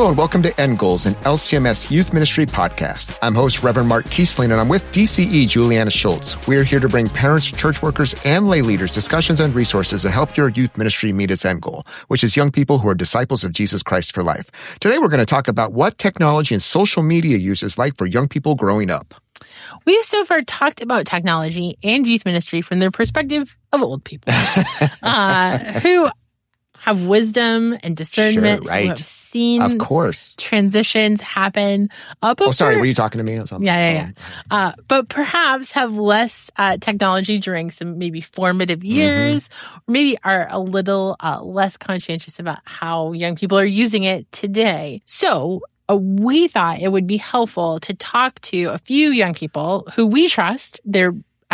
Hello and welcome to End Goals, an LCMS Youth Ministry podcast. I'm host Reverend Mark Kiesling, and I'm with DCE Juliana Schultz. We're here to bring parents, church workers, and lay leaders discussions and resources to help your youth ministry meet its end goal, which is young people who are disciples of Jesus Christ for life. Today we're going to talk about what technology and social media use is like for young people growing up. We've so far talked about technology and youth ministry from the perspective of old people who have wisdom and discernment, Sure, right. who have seen Of course. transitions happen. Sorry, were you talking to me or something? Yeah. But perhaps have less technology during some maybe formative years, or maybe are a little less conscientious about how young people are using it today. So we thought it would be helpful to talk to a few young people who we trust their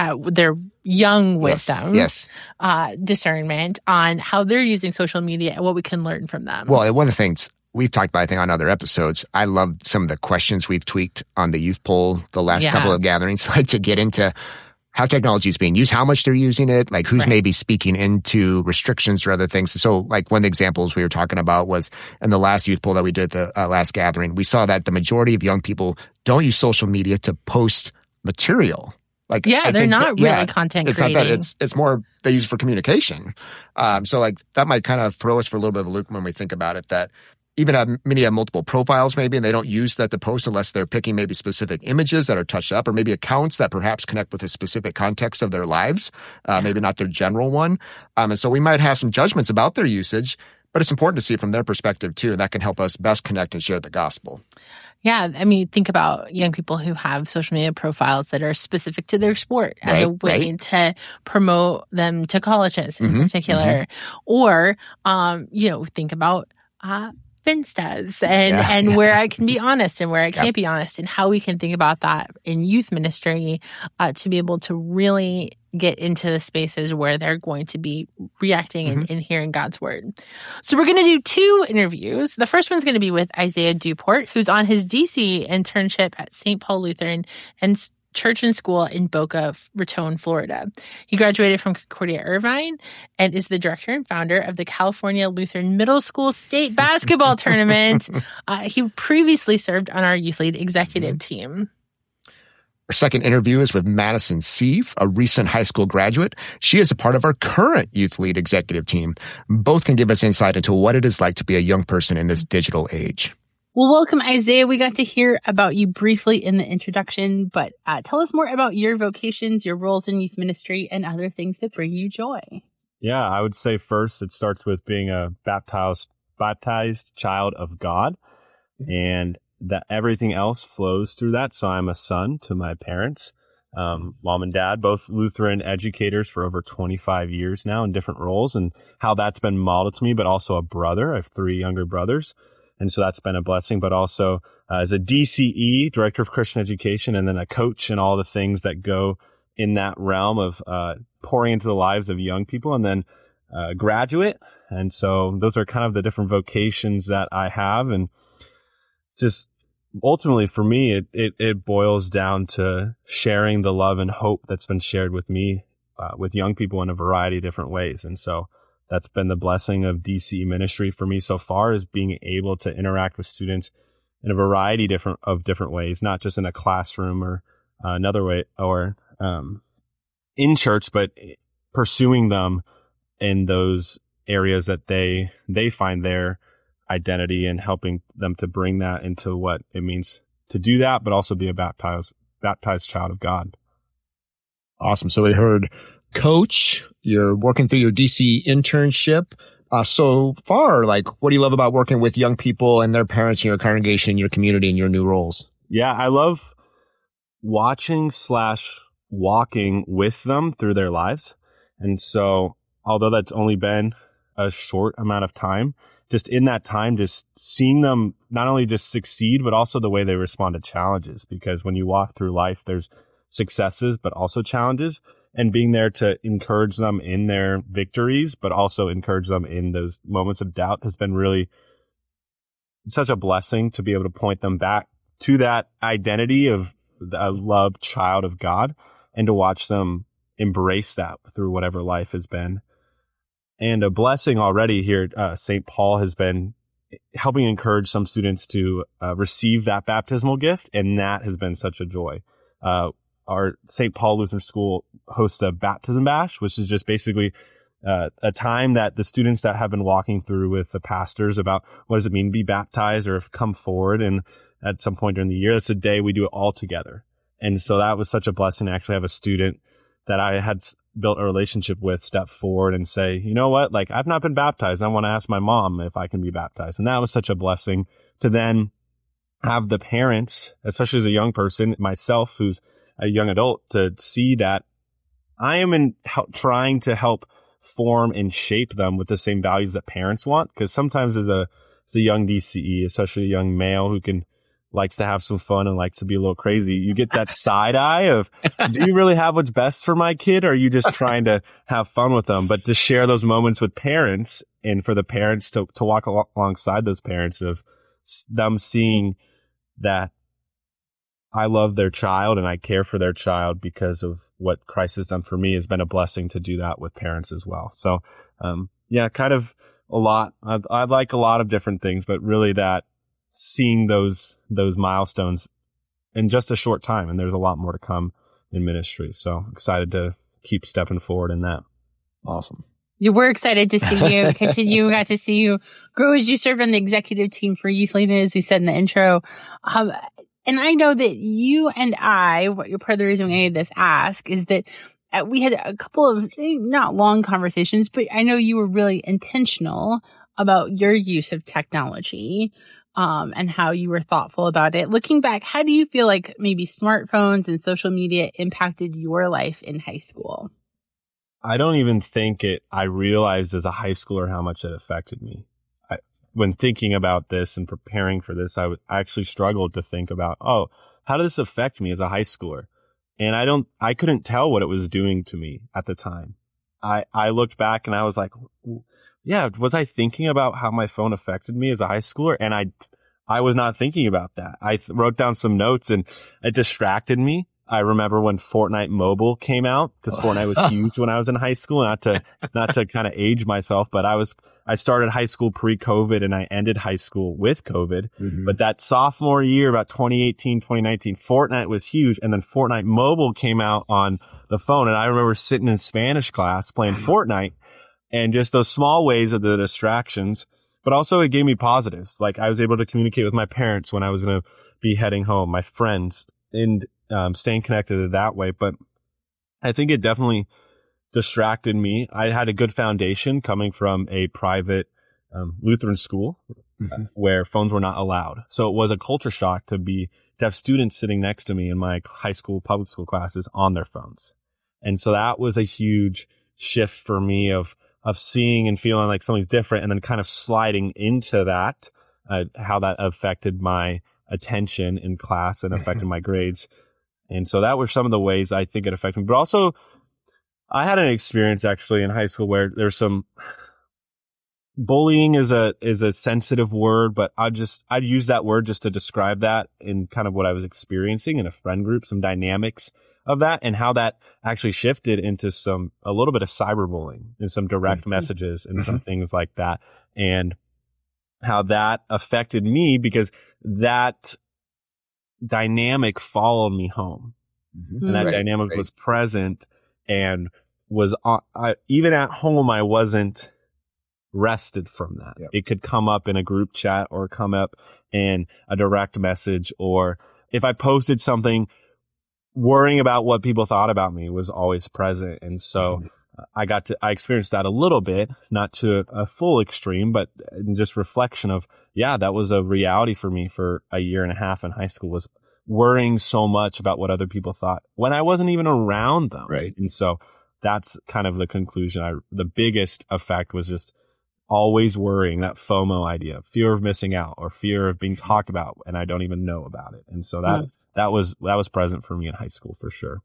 young wisdom, discernment on how they're using social media and what we can learn from them. Well, one of the things we've talked about, I think, on other episodes, I love some of the questions we've tweaked on the youth poll the last couple of gatherings, like to get into how technology is being used, how much they're using it, like who's maybe speaking into restrictions or other things. So like one of the examples we were talking about was in the last youth poll that we did at the last gathering, we saw that the majority of young people don't use social media to post material. They're not really content creating. Not that. It's more they use it for communication. So like that might kind of throw us for a little bit of a loop when we think about it, that even many have multiple profiles maybe, and they don't use that to post unless they're picking maybe specific images that are touched up, or maybe accounts that perhaps connect with a specific context of their lives, maybe not their general one. And so we might have some judgments about their usage, but it's important to see it from their perspective too, and that can help us best connect and share the gospel. Yeah, I mean, think about young people who have social media profiles that are specific to their sport as a way to promote them to colleges in particular. Or, think about Finstas and where I can be honest and where I can't be honest, and how we can think about that in youth ministry to be able to really get into the spaces where they're going to be reacting and hearing God's word. So we're going to do 2 interviews. The first one's going to be with Isaiah Duport, who's on his DC internship at St. Paul Lutheran and Church and School in Boca Raton, Florida. He graduated from Concordia Irvine and is the director and founder of the California Lutheran Middle School State Basketball Tournament. He previously served on our Youth Lead executive team. Our second interview is with Madison Sieve, a recent high school graduate. She is a part of our current Youth Lead executive team. Both can give us insight into what it is like to be a young person in this digital age. Well, welcome, Isaiah. We got to hear about you briefly in the introduction, but tell us more about your vocations, your roles in youth ministry, and other things that bring you joy. Yeah, I would say first it starts with being a baptized child of God, and that everything else flows through that. So I'm a son to my parents, mom and dad, both Lutheran educators for over 25 years now in different roles, and how that's been modeled to me, but also a brother. I have 3 younger brothers. And so that's been a blessing, but also as a DCE, Director of Christian Education, and then a coach and all the things that go in that realm of pouring into the lives of young people, and then graduate. And so those are kind of the different vocations that I have. And just ultimately for me, it boils down to sharing the love and hope that's been shared with me, with young people in a variety of different ways. And so that's been the blessing of DCE ministry for me so far, is being able to interact with students in a variety of different ways, not just in a classroom or another way, or in church, but pursuing them in those areas that they find their identity, and helping them to bring that into what it means to do that, but also be a baptized child of God. Awesome. So we heard coach, you're working through your DC internship. So far, what do you love about working with young people and their parents in your congregation, in your community, in your new roles? Yeah, I love watching/walking with them through their lives. And so although that's only been a short amount of time, just in that time, just seeing them not only just succeed, but also the way they respond to challenges. Because when you walk through life, there's successes, but also challenges. And being there to encourage them in their victories, but also encourage them in those moments of doubt has been really such a blessing, to be able to point them back to that identity of a loved child of God, and to watch them embrace that through whatever life has been. And a blessing already here, St. Paul has been helping encourage some students to receive that baptismal gift. And that has been such a joy. Our St. Paul Lutheran School hosts a baptism bash, which is just basically a time that the students that have been walking through with the pastors about what does it mean to be baptized or have come forward. And at some point during the year, that's a day we do it all together. And so that was such a blessing to actually have a student that I had built a relationship with step forward and say, you know what, like I've not been baptized. I want to ask my mom if I can be baptized. And that was such a blessing to then have the parents, especially as a young person, myself, who's a young adult, to see that I am trying to help form and shape them with the same values that parents want. Because sometimes as a young DCE, especially a young male who likes to have some fun and likes to be a little crazy, you get that side eye of, do you really have what's best for my kid? Or are you just trying to have fun with them? But to share those moments with parents and for the parents to walk alongside those parents of them seeing that I love their child and I care for their child because of what Christ has done for me has been a blessing to do that with parents as well. So, kind of a lot. I like a lot of different things, but really that seeing those milestones in just a short time, and there's a lot more to come in ministry. So excited to keep stepping forward in that. Awesome. We're excited to see you continue. We got to see you grow as you served on the executive team for Youth Leading, as we said in the intro. And I know that you and I, part of the reason we made this ask is that we had a couple of not long conversations, but I know you were really intentional about your use of technology. And how you were thoughtful about it. Looking back, how do you feel like maybe smartphones and social media impacted your life in high school? I don't even think I realized as a high schooler how much it affected me. When thinking about this and preparing for this, I actually struggled to think about, how did this affect me as a high schooler? And I couldn't tell what it was doing to me at the time. I looked back and I was like, yeah, was I thinking about how my phone affected me as a high schooler? And I was not thinking about that. I wrote down some notes and it distracted me. I remember when Fortnite Mobile came out, because Fortnite was huge when I was in high school. Not to kind of age myself, but I started high school pre-COVID and I ended high school with COVID. Mm-hmm. But that sophomore year, about 2018, 2019, Fortnite was huge. And then Fortnite Mobile came out on the phone. And I remember sitting in Spanish class playing Fortnite. And just those small ways of the distractions, but also it gave me positives. Like I was able to communicate with my parents when I was going to be heading home, my friends, and staying connected that way. But I think it definitely distracted me. I had a good foundation coming from a private Lutheran school where phones were not allowed. So it was a culture shock to have students sitting next to me in my high school, public school classes on their phones. And so that was a huge shift for me of seeing and feeling like something's different and then kind of sliding into that, how that affected my attention in class and affected my grades. And so that were some of the ways I think it affected me. But also, I had an experience actually in high school where there's some bullying is a sensitive word, but I'd use that word just to describe that in kind of what I was experiencing in a friend group, some dynamics of that and how that actually shifted into a little bit of cyberbullying and some direct messages and some things like that. And how that affected me because that dynamic followed me home. Mm-hmm. And that dynamic was present and was even at home, I wasn't rested from that. Yep. It could come up in a group chat or come up in a direct message, or if I posted something, worrying about what people thought about me was always present. And so I experienced that a little bit, not to a full extreme, but just reflection of, that was a reality for me for a year and a half in high school, was worrying so much about what other people thought when I wasn't even around them. Right. And so that's kind of the conclusion. The biggest effect was just always worrying, that FOMO idea, fear of missing out or fear of being talked about and I don't even know about it. And so that was present for me in high school for sure.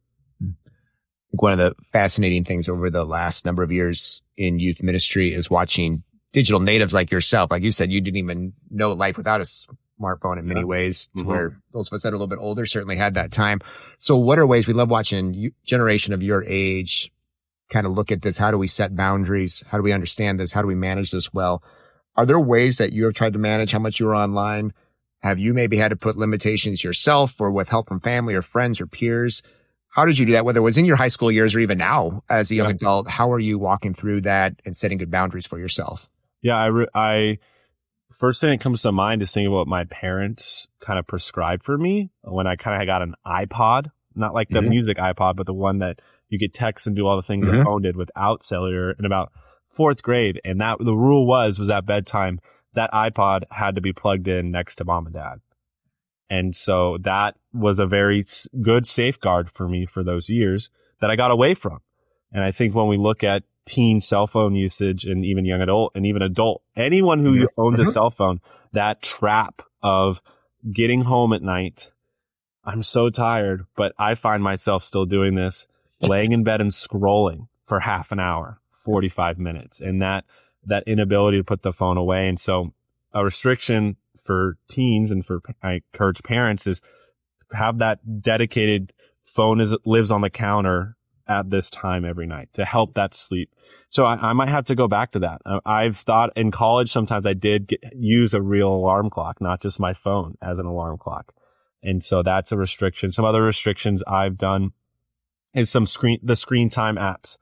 One of the fascinating things over the last number of years in youth ministry is watching digital natives like yourself. Like you said, you didn't even know life without a smartphone in many ways, to where those of us that are a little bit older certainly had that time. So what are ways, we love watching generation of your age kind of look at this? How do we set boundaries? How do we understand this? How do we manage this well? Are there ways that you have tried to manage how much you're online? Have you maybe had to put limitations yourself or with help from family or friends or peers? How did you do that? Whether it was in your high school years or even now as a young adult, how are you walking through that and setting good boundaries for yourself? Yeah, I first thing that comes to mind is thinking about what my parents kind of prescribed for me when I kind of got an iPod, not like the music iPod, but the one that you could text and do all the things the phone did without cellular in about 4th grade. And that the rule was at bedtime, that iPod had to be plugged in next to mom and dad. And so that was a very good safeguard for me for those years that I got away from. And I think when we look at teen cell phone usage and even young adult and even adult, anyone who owns a cell phone, that trap of getting home at night, I'm so tired, but I find myself still doing this, laying in bed and scrolling for half an hour, 45 minutes, and that inability to put the phone away. And so a restriction for teens and I encourage parents is have that dedicated phone lives on the counter at this time every night to help that sleep. So I might have to go back to that. I've thought in college, sometimes I did use a real alarm clock, not just my phone as an alarm clock. And so that's a restriction. Some other restrictions I've done is the screen time apps,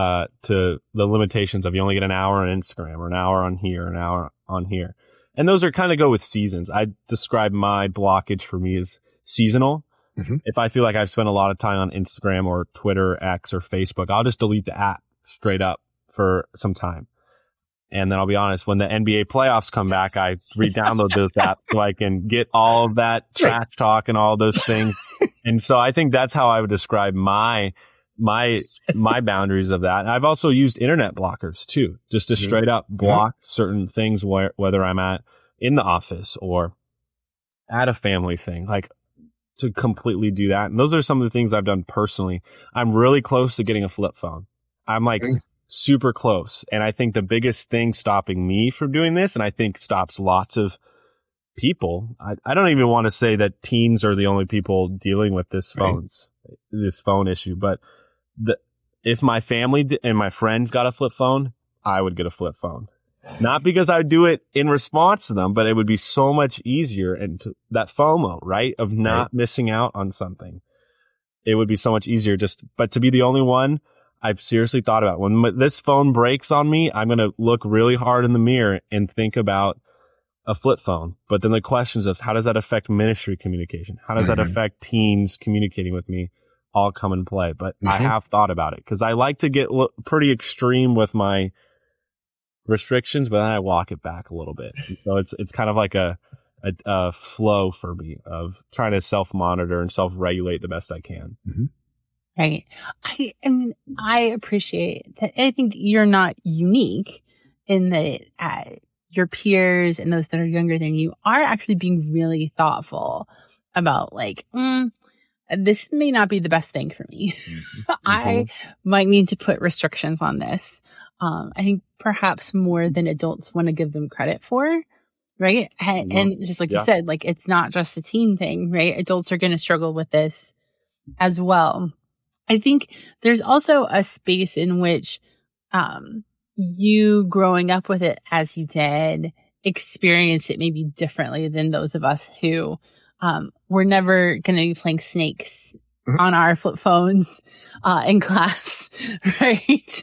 to the limitations of you only get an hour on Instagram or an hour on here, an hour on here. And those are kind of go with seasons. I describe my blockage for me as seasonal. If I feel like I've spent a lot of time on Instagram or Twitter, X or Facebook, I'll just delete the app straight up for some time. And then I'll be honest, when the NBA playoffs come back, I re-download those apps so I can get all of that trash talk and all those things. And so I think that's how I would describe my boundaries of that. And I've also used internet blockers too, just to straight up block certain things whether I'm in the office or at a family thing, like to completely do that. And those are some of the things I've done personally. I'm really close to getting a flip phone. I'm like super close. And I think the biggest thing stopping me from doing this, and I think stops lots of people, I don't even want to say that teens are the only people dealing with this phone issue, but if my family and my friends got a flip phone, I would get a flip phone. Not because I would do it in response to them, but it would be so much easier. And that FOMO, right, of not missing out on something, it would be so much easier. But to be the only one, I've seriously thought about when this phone breaks on me, I'm going to look really hard in the mirror and think about a flip phone. But then the questions of how does that affect ministry communication? How does that affect teens communicating with me? All come in play. But I have thought about it because I like to get pretty extreme with my restrictions, but then I walk it back a little bit. So it's kind of like a flow for me of trying to self-monitor and self-regulate the best I can. Right. I appreciate that. I think you're not unique in that your peers and those that are younger than you are actually being really thoughtful about like, this may not be the best thing for me. I might need to put restrictions on this. I think perhaps more than adults want to give them credit for, right? And just like you said, like it's not just a teen thing, right? Adults are going to struggle with this as well. I think there's also a space in which you growing up with it as you did experience it maybe differently than those of us who we're never going to be playing snakes on our flip phones in class, right?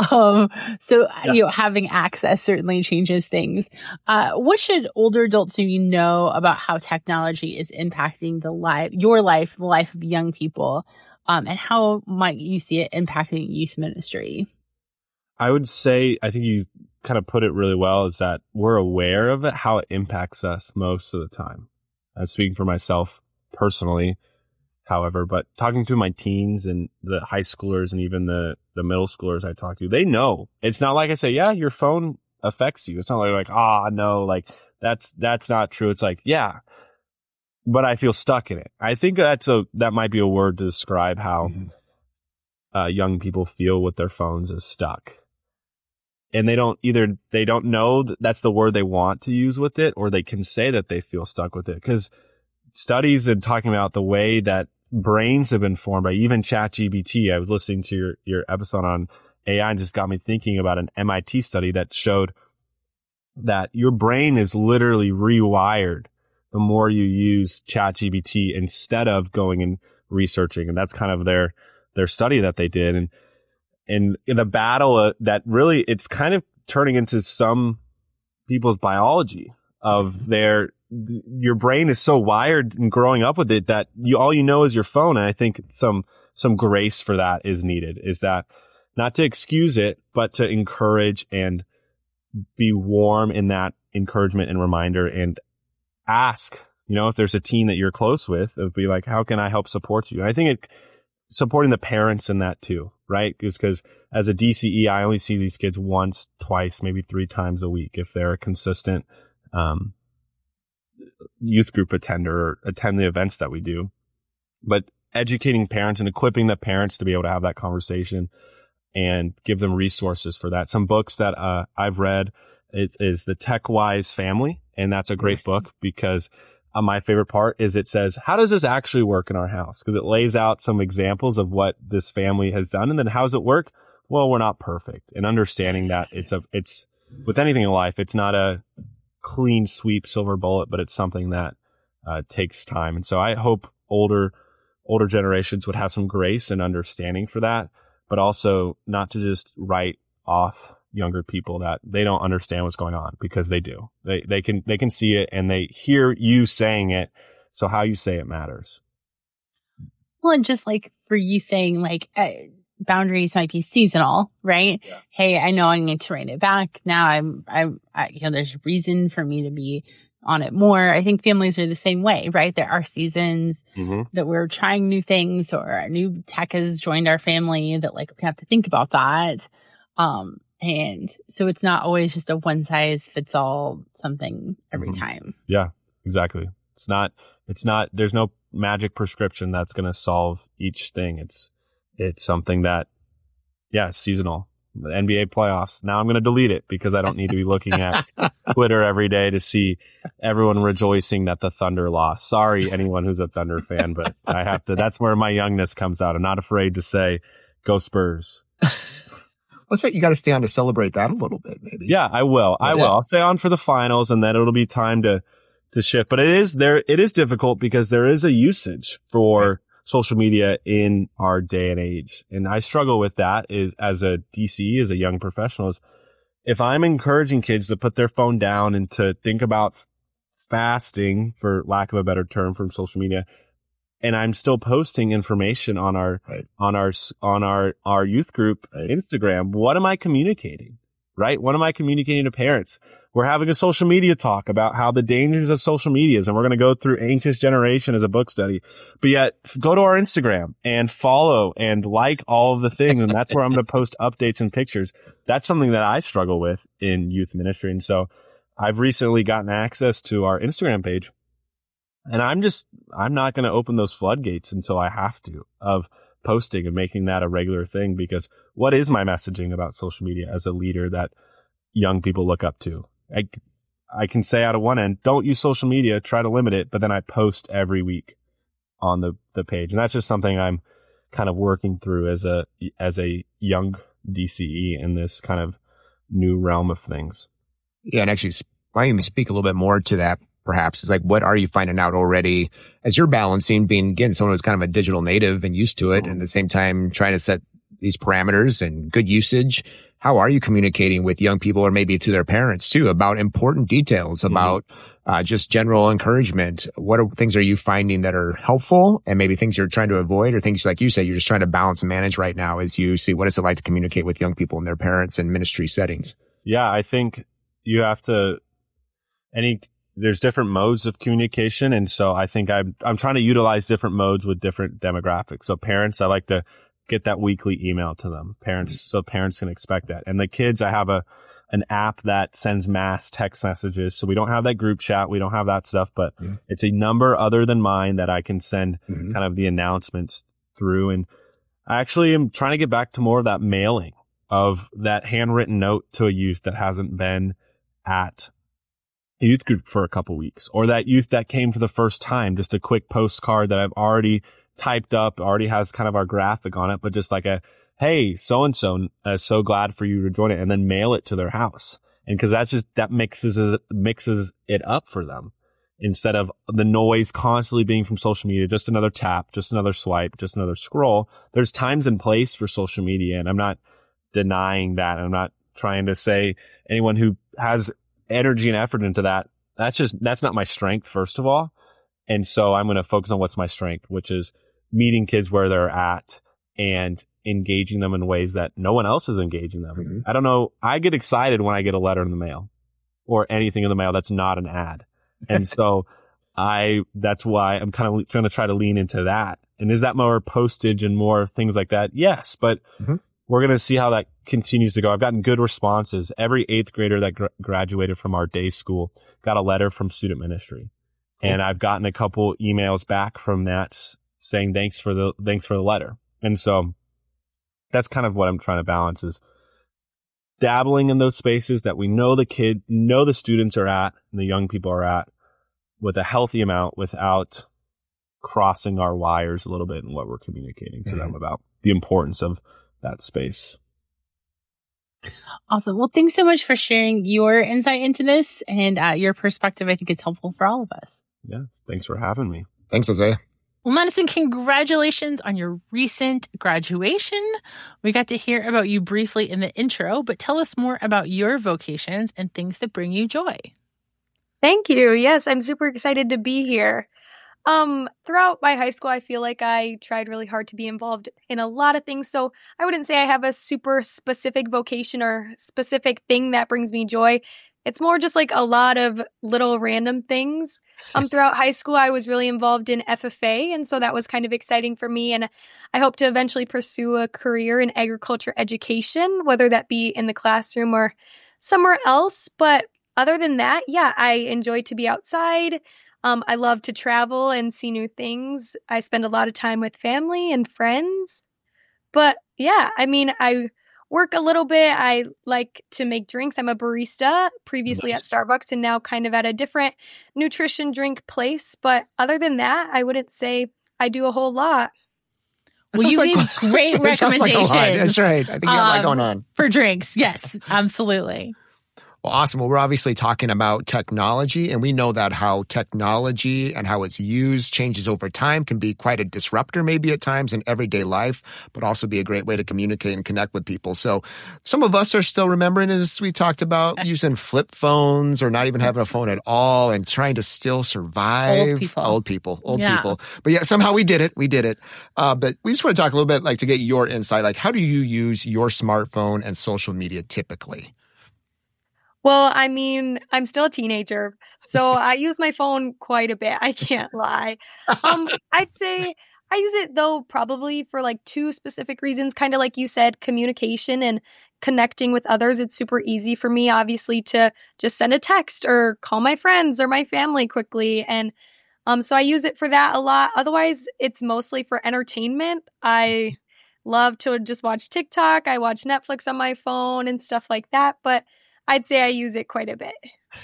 So having access certainly changes things. What should older adults maybe know about how technology is impacting the life of young people, and how might you see it impacting youth ministry? I would say, I think you kind of put it really well, is that we're aware of it, how it impacts us most of the time. I'm speaking for myself personally, however, but talking to my teens and the high schoolers and even the middle schoolers I talk to, they know. It's not like I say, yeah, your phone affects you. It's not like, no, like that's not true. It's like, yeah, but I feel stuck in it. I think that might be a word to describe how young people feel with their phones is stuck. And they don't know that's the word they want to use with it, or they can say that they feel stuck with it. Because studies and talking about the way that brains have been formed by even ChatGPT. I was listening to your episode on AI and just got me thinking about an MIT study that showed that your brain is literally rewired the more you use ChatGPT instead of going and researching. And that's kind of their study that they did. And in the battle that really, it's kind of turning into some people's biology of your brain is so wired and growing up with it that all you know is your phone. And I think some grace for that is needed, is that not to excuse it, but to encourage and be warm in that encouragement and reminder, and ask, if there's a teen that you're close with, it would be like, how can I help support you? And I think supporting the parents in that too, right? Because as a DCE, I only see these kids once, twice, maybe 3 times a week if they're a consistent youth group attender or attend the events that we do. But educating parents and equipping the parents to be able to have that conversation and give them resources for that. Some books that I've read is The Tech-Wise Family, and that's a great book because my favorite part is it says, how does this actually work in our house? Because it lays out some examples of what this family has done, and then how does it work? Well, we're not perfect, and understanding that it's with anything in life, it's not a clean sweep silver bullet, but it's something that takes time. And so I hope older generations would have some grace and understanding for that, but also not to just write off younger people that they don't understand what's going on, because they do. They can see it and they hear you saying it. So how you say it matters. Well, and just like for you saying boundaries might be seasonal, right? Yeah. Hey, I know I need to write it back. Now I'm there's reason for me to be on it more. I think families are the same way, right? There are seasons that we're trying new things, or a new tech has joined our family that we have to think about that. And so it's not always just a one size fits all something every time. Yeah, exactly. It's not, there's no magic prescription that's going to solve each thing. It's something that, it's seasonal. The NBA playoffs. Now I'm going to delete it because I don't need to be looking at Twitter every day to see everyone rejoicing that the Thunder lost. Sorry, anyone who's a Thunder fan, but I have to. That's where my youngness comes out. I'm not afraid to say, "Go Spurs." Let's say you got to stay on to celebrate that a little bit, maybe. Yeah, I will. I will. I'll stay on for the finals, and then it'll be time to shift. But it is difficult because there is a usage for social media in our day and age. And I struggle with that as a DCE, as a young professional. If I'm encouraging kids to put their phone down and to think about fasting, for lack of a better term, from social media, and I'm still posting information on our youth group Instagram, what am I communicating? Right? What am I communicating to parents? We're having a social media talk about how the dangers of social media is, and we're going to go through Anxious Generation as a book study. But yet, go to our Instagram and follow and like all of the things, and that's where I'm going to post updates and pictures. That's something that I struggle with in youth ministry. And so I've recently gotten access to our Instagram page, and I'm not going to open those floodgates until I have to, of posting and making that a regular thing, because what is my messaging about social media as a leader that young people look up to? I can say out of one end, don't use social media, try to limit it, but then I post every week on the page. And that's just something I'm kind of working through as a young DCE in this kind of new realm of things. Yeah, and actually, why don't you speak a little bit more to that? Perhaps it's what are you finding out already as you're balancing being, again, someone who's kind of a digital native and used to it, and at the same time trying to set these parameters and good usage? How are you communicating with young people, or maybe to their parents too, about important details, about just general encouragement? What things are you finding that are helpful, and maybe things you're trying to avoid, or things, like you say, you're just trying to balance and manage right now as you see what is it like to communicate with young people and their parents in ministry settings? Yeah, I think you have to, there's different modes of communication. And so I think I'm trying to utilize different modes with different demographics. So parents, I like to get that weekly email to them. So parents can expect that. And the kids, I have an app that sends mass text messages. So we don't have that group chat. We don't have that stuff, but it's a number other than mine that I can send kind of the announcements through. And I actually am trying to get back to more of that mailing of that handwritten note to a youth that hasn't been at youth group for a couple weeks, or that youth that came for the first time, just a quick postcard that I've already typed up, already has kind of our graphic on it, but just like hey, so-and-so, so glad for you to join it, and then mail it to their house. And because that mixes it up for them. Instead of the noise constantly being from social media, just another tap, just another swipe, just another scroll. There's times and place for social media, and I'm not denying that. I'm not trying to say anyone who has energy and effort into that, that's not my strength, first of all. And so I'm going to focus on what's my strength, which is meeting kids where they're at and engaging them in ways that no one else is engaging them. Mm-hmm. I don't know. I get excited when I get a letter in the mail or anything in the mail that's not an ad. And so that's why I'm kind of trying to try to lean into that. And is that more postage and more things like that? Yes. But we're going to see how that continues to go. I've gotten good responses. Every 8th grader that graduated from our day school got a letter from student ministry. Cool. And I've gotten a couple emails back from that saying, thanks for the letter. And so that's kind of what I'm trying to balance, is dabbling in those spaces that we know the students are at and the young people are at, with a healthy amount, without crossing our wires a little bit in what we're communicating to them about the importance of that space. Awesome. Well, thanks so much for sharing your insight into this and your perspective. I think it's helpful for all of us. Yeah. Thanks for having me. Thanks, Isaiah. Well, Madison, congratulations on your recent graduation. We got to hear about you briefly in the intro, but tell us more about your vocations and things that bring you joy. Thank you. Yes, I'm super excited to be here. Throughout my high school, I feel like I tried really hard to be involved in a lot of things. So I wouldn't say I have a super specific vocation or specific thing that brings me joy. It's more just like a lot of little random things. Throughout high school, I was really involved in FFA. And so that was kind of exciting for me. And I hope to eventually pursue a career in agriculture education, whether that be in the classroom or somewhere else. But other than that, yeah, I enjoy to be outside. I love to travel and see new things. I spend a lot of time with family and friends. But yeah, I mean, I work a little bit. I like to make drinks. I'm a barista, previously at Starbucks, and now kind of at a different nutrition drink place. But other than that, I wouldn't say I do a whole lot. Well, you gave great recommendations. That's right. I think you have a lot going on. For drinks. Yes, absolutely. Well, awesome. Well, we're obviously talking about technology, and we know that how technology and how it's used changes over time, can be quite a disruptor maybe at times in everyday life, but also be a great way to communicate and connect with people. So some of us are still remembering, as we talked about, using flip phones or not even having a phone at all and trying to still survive. Old people. But yeah, somehow we did it. But we just want to talk a little bit, like, to get your insight. Like, how do you use your smartphone and social media typically? Well, I mean, I'm still a teenager, so I use my phone quite a bit. I can't lie. I'd say I use it, though, probably for like 2 specific reasons. Kind of like you said, communication and connecting with others. It's super easy for me, obviously, to just send a text or call my friends or my family quickly. And so I use it for that a lot. Otherwise, it's mostly for entertainment. I love to just watch TikTok. I watch Netflix on my phone and stuff like that. But I'd say I use it quite a bit.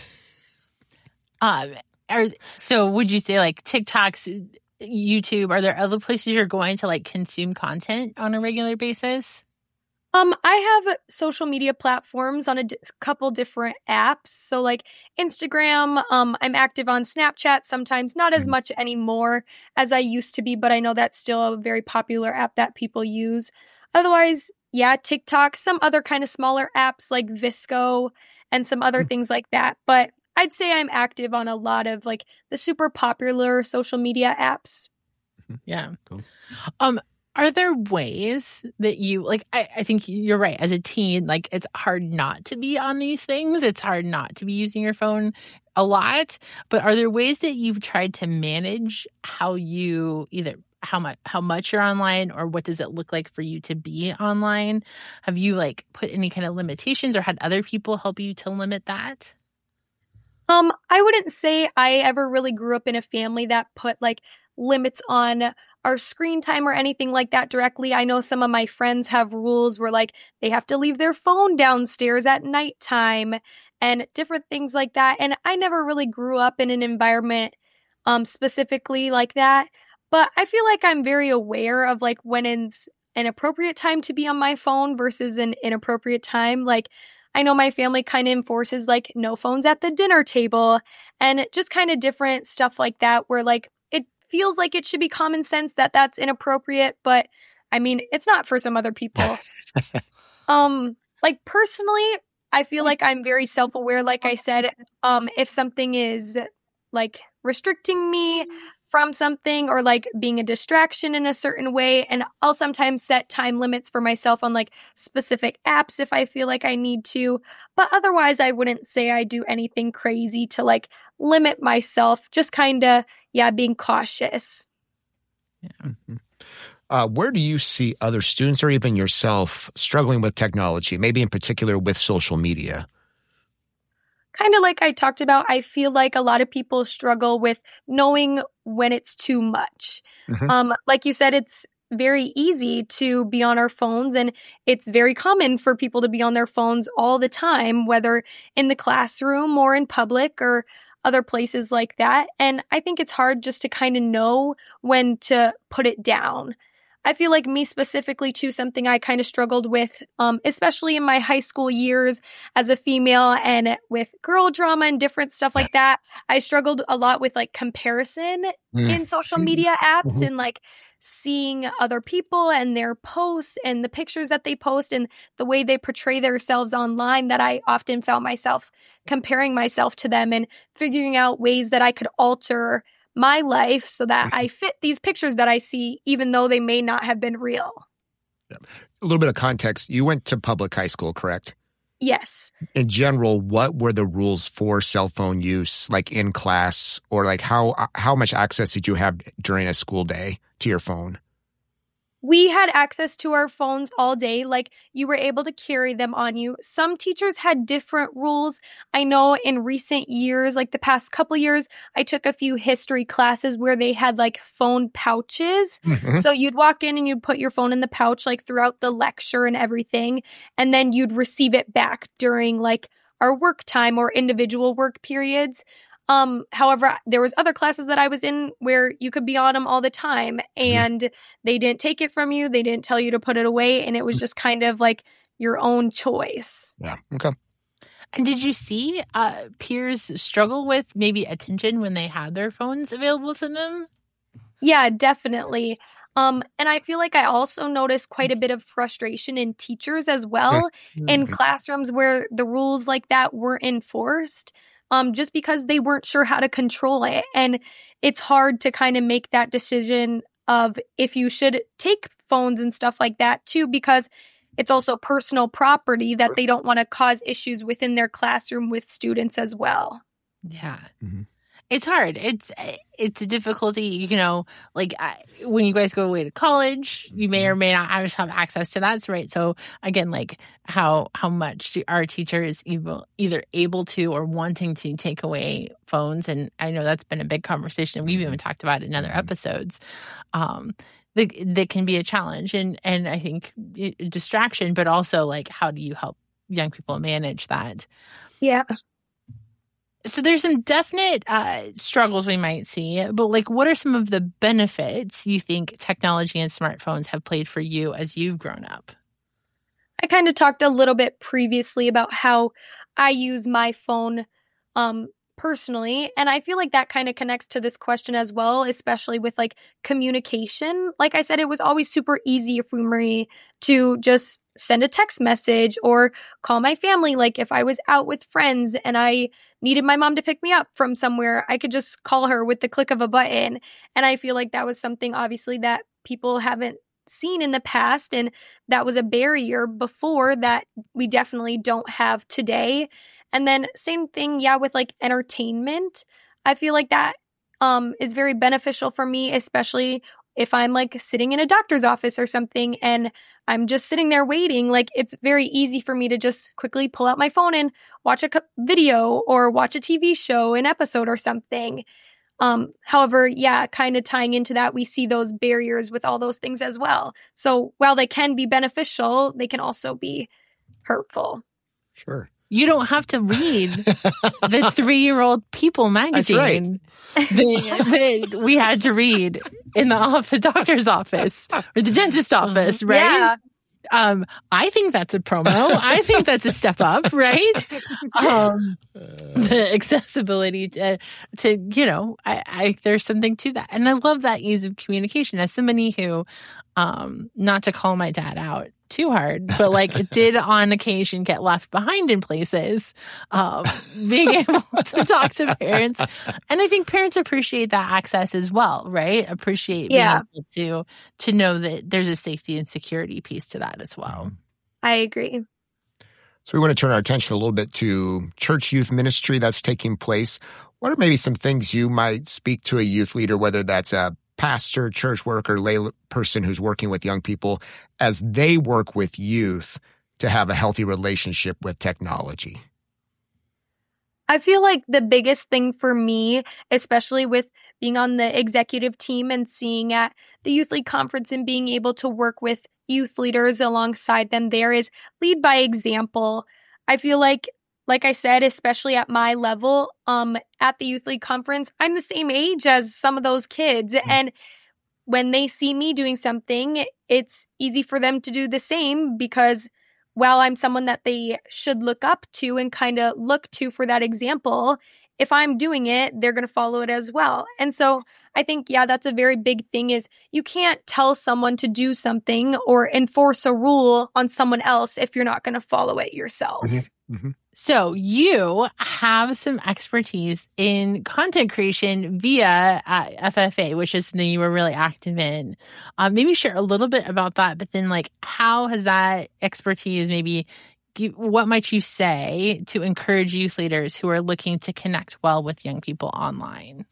So would you say like TikToks, YouTube, are there other places you're going to like consume content on a regular basis? I have social media platforms on a couple different apps. So like Instagram, I'm active on Snapchat sometimes, not as much anymore as I used to be, but I know that's still a very popular app that people use. Otherwise, yeah, TikTok, some other kind of smaller apps like Visco and some other things like that. But I'd say I'm active on a lot of like the super popular social media apps. Yeah. Cool. Are there ways that you, like, I think you're right. As a teen, like, it's hard not to be on these things. It's hard not to be using your phone a lot. But are there ways that you've tried to manage how you either how much you're online, or what does it look like for you to be online? Have you like put any kind of limitations or had other people help you to limit that? I wouldn't say I ever really grew up in a family that put like limits on our screen time or anything like that directly. I know some of my friends have rules where like they have to leave their phone downstairs at nighttime and different things like that. And I never really grew up in an environment specifically like that. But I feel like I'm very aware of like when it's an appropriate time to be on my phone versus an inappropriate time. Like I know my family kind of enforces like no phones at the dinner table and just kind of different stuff like that where like it feels like it should be common sense that that's inappropriate, but I mean, it's not for some other people. Like personally, I feel like I'm very self-aware. Like I said, if something is like restricting me from something or like being a distraction in a certain way, and I'll sometimes set time limits for myself on like specific apps if I feel like I need to. But otherwise, I wouldn't say I do anything crazy to like limit myself. Just kind of, being cautious. Yeah. Mm-hmm. Where do you see other students or even yourself struggling with technology, maybe in particular with social media? Kind of like I talked about, I feel like a lot of people struggle with knowing when it's too much. Mm-hmm. Like you said, it's very easy to be on our phones, and it's very common for people to be on their phones all the time, whether in the classroom or in public or other places like that. And I think it's hard just to kind of know when to put it down. I feel like me specifically too, something I kind of struggled with, especially in my high school years as a female and with girl drama and different stuff like that. I struggled a lot with like comparison in social media apps and like seeing other people and their posts and the pictures that they post and the way they portray themselves online, that I often found myself comparing myself to them and figuring out ways that I could alter my life so that I fit these pictures that I see, even though they may not have been real. Yeah. A little bit of context. You went to public high school, correct? Yes. In general, what were the rules for cell phone use, like in class, or like how much access did you have during a school day to your phone? We had access to our phones all day, like you were able to carry them on you. Some teachers had different rules. I know in recent years, like the past couple years, I took a few history classes where they had like phone pouches. Mm-hmm. So you'd walk in and you'd put your phone in the pouch like throughout the lecture and everything. And then you'd receive it back during like our work time or individual work periods. However, there was other classes that I was in where you could be on them all the time and they didn't take it from you. They didn't tell you to put it away. And it was just kind of like your own choice. Yeah. Okay. And did you see peers struggle with maybe attention when they had their phones available to them? Yeah, definitely. And I feel like I also noticed quite a bit of frustration in teachers as well in classrooms where the rules like that weren't enforced. Just because they weren't sure how to control it. And it's hard to kind of make that decision of if you should take phones and stuff like that too, because it's also personal property that they don't want to cause issues within their classroom with students as well. Yeah. Mm-hmm. It's hard. It's a difficulty, you know, like when you guys go away to college, you may or may not have access to that. Right. So again, like how much are teachers either able to or wanting to take away phones? And I know that's been a big conversation. We've even talked about it in other episodes. That can be a challenge and I think distraction, but also like how do you help young people manage that? Yeah. So there's some definite struggles we might see, but like what are some of the benefits you think technology and smartphones have played for you as you've grown up? I kind of talked a little bit previously about how I use my phone personally, and I feel like that kind of connects to this question as well, especially with like communication. Like I said, it was always super easy for me to just send a text message or call my family. Like if I was out with friends and I needed my mom to pick me up from somewhere, I could just call her with the click of a button. And I feel like that was something obviously that people haven't seen in the past. And that was a barrier before that we definitely don't have today. And then same thing, with like entertainment. I feel like that is very beneficial for me, especially if I'm like sitting in a doctor's office or something and I'm just sitting there waiting. Like it's very easy for me to just quickly pull out my phone and watch a video or watch a TV show, an episode or something. However, kind of tying into that, we see those barriers with all those things as well. So while they can be beneficial, they can also be hurtful. Sure. You don't have to read the 3-year-old People magazine that we had to read in the doctor's office or the dentist office, right? Yeah. I think that's a promo. I think that's a step up, right? The accessibility to there's something to that. And I love that ease of communication as somebody who, not to call my dad out too hard, but like did on occasion get left behind in places, being able to talk to parents. And I think parents appreciate that access as well, right? Appreciate being able to know that there's a safety and security piece to that as well. I agree. So we want to turn our attention a little bit to church youth ministry that's taking place. What are maybe some things you might speak to a youth leader, whether that's a pastor, church worker, lay person who's working with young people, as they work with youth to have a healthy relationship with technology? I feel like the biggest thing for me, especially with being on the executive team and seeing at the Youth League Conference and being able to work with youth leaders alongside them there, is lead by example. I feel like I said, especially at my level, at the Youth League Conference, I'm the same age as some of those kids. And when they see me doing something, it's easy for them to do the same, because while I'm someone that they should look up to and kind of look to for that example, if I'm doing it, they're going to follow it as well. And so I think, that's a very big thing, is you can't tell someone to do something or enforce a rule on someone else if you're not going to follow it yourself. Mm-hmm. Mm-hmm. So you have some expertise in content creation via FFA, which is something you were really active in. Maybe share a little bit about that, but then like how has that expertise what might you say to encourage youth leaders who are looking to connect well with young people online?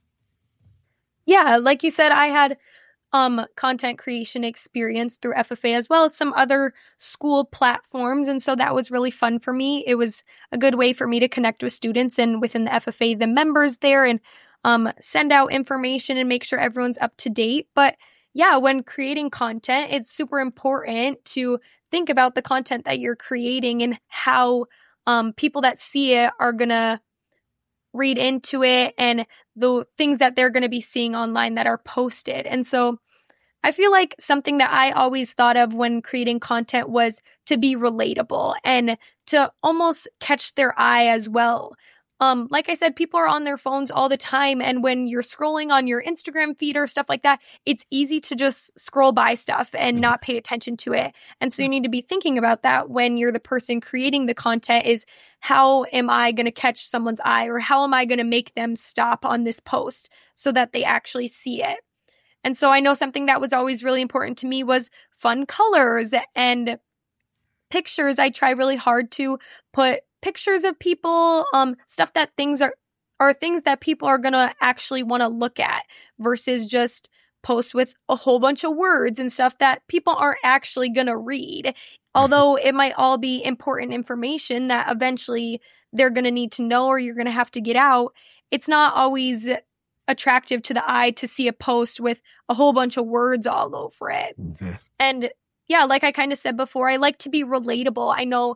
Yeah, like you said, I had content creation experience through FFA as well as some other school platforms. And so that was really fun for me. It was a good way for me to connect with students and within the FFA, the members there, and send out information and make sure everyone's up to date. But when creating content, it's super important to think about the content that you're creating and how people that see it are going to read into it and the things that they're going to be seeing online that are posted. And so I feel like something that I always thought of when creating content was to be relatable and to almost catch their eye as well. Like I said, people are on their phones all the time. And when you're scrolling on your Instagram feed or stuff like that, it's easy to just scroll by stuff and not pay attention to it. And so you need to be thinking about that when you're the person creating the content, is how am I going to catch someone's eye, or how am I going to make them stop on this post so that they actually see it? And so I know something that was always really important to me was fun colors and pictures. I try really hard to put pictures of people, stuff that things are things that people are going to actually want to look at, versus just post with a whole bunch of words and stuff that people aren't actually going to read. Although it might all be important information that eventually they're going to need to know or you're going to have to get out, it's not always attractive to the eye to see a post with a whole bunch of words all over it. Mm-hmm. And like I kind of said before, I like to be relatable. I know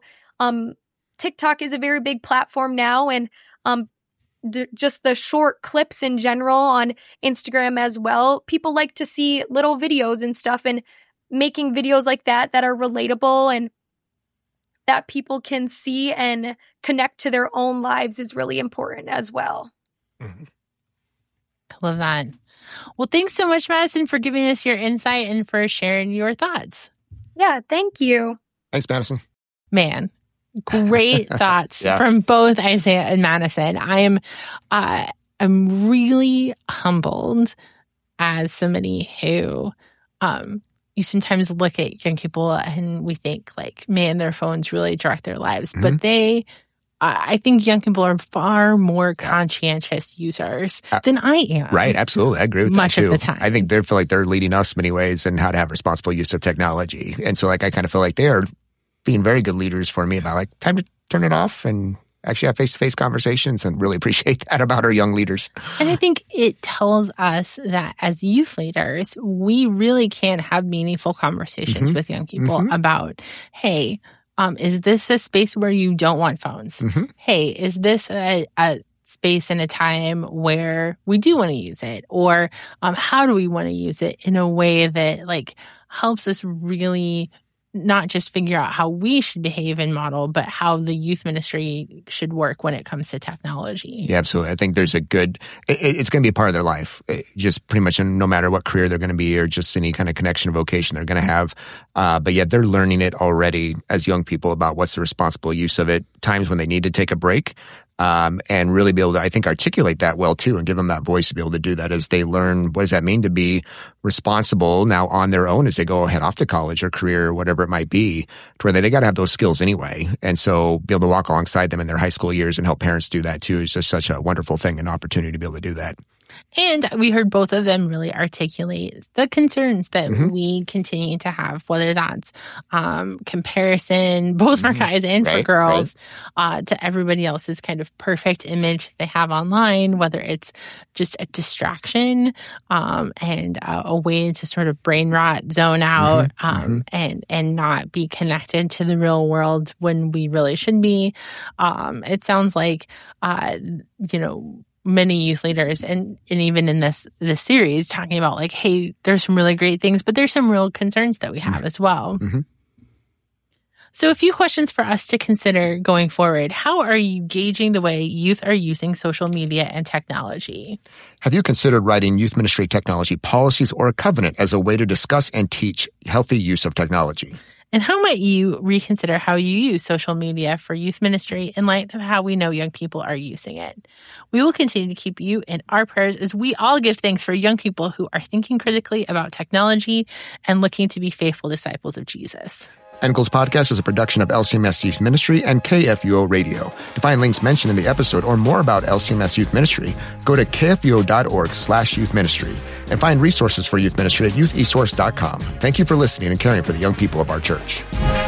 TikTok is a very big platform now, and just the short clips in general on Instagram as well. People like to see little videos and stuff, and making videos like that are relatable and that people can see and connect to their own lives is really important as well. Mm-hmm. I love that. Well, thanks so much, Madison, for giving us your insight and for sharing your thoughts. Yeah, thank you. Thanks, Madison. Man, great thoughts from both Isaiah and Madison. I'm really humbled as somebody who you sometimes look at young people and we think like, man, their phones really direct their lives. Mm-hmm. But I think young people are far more conscientious users than I am. Right, absolutely. I agree with much that too. Of the time. I think they feel like they're leading us many ways in how to have responsible use of technology. And so like I kind of feel like they are being very good leaders for me about like time to turn it off and actually have face-to-face conversations, and really appreciate that about our young leaders. And I think it tells us that as youth leaders, we really can have meaningful conversations with young people about, hey, is this a space where you don't want phones? Mm-hmm. Hey, is this a space and a time where we do want to use it? Or how do we want to use it in a way that like helps us really not just figure out how we should behave and model, but how the youth ministry should work when it comes to technology. Yeah, absolutely. I think there's it's going to be a part of their life, just pretty much no matter what career they're going to be or just any kind of connection or vocation they're going to have. But yet they're learning it already as young people about what's the responsible use of it, times when they need to take a break. And really be able to, I think, articulate that well too, and give them that voice to be able to do that as they learn what does that mean to be responsible now on their own as they go head off to college or career or whatever it might be, to where they got to have those skills anyway. And so be able to walk alongside them in their high school years and help parents do that too is just such a wonderful thing, an opportunity to be able to do that. And we heard both of them really articulate the concerns that we continue to have, whether that's comparison, both for guys and for girls, to everybody else's kind of perfect image they have online, whether it's just a distraction and a way to sort of brain rot, zone out, and not be connected to the real world when we really should be. It sounds like, many youth leaders and even in this series talking about like, hey, there's some really great things, but there's some real concerns that we have as well. So a few questions for us to consider going forward. How are you gauging the way youth are using social media and technology? Have you considered writing youth ministry technology policies or a covenant as a way to discuss and teach healthy use of technology? And how might you reconsider how you use social media for youth ministry in light of how we know young people are using it? We will continue to keep you in our prayers as we all give thanks for young people who are thinking critically about technology and looking to be faithful disciples of Jesus. End Goals Podcast is a production of LCMS Youth Ministry and KFUO Radio. To find links mentioned in the episode or more about LCMS Youth Ministry, go to kfuo.org/youth ministry and find resources for youth ministry at youthesource.com. Thank you for listening and caring for the young people of our church.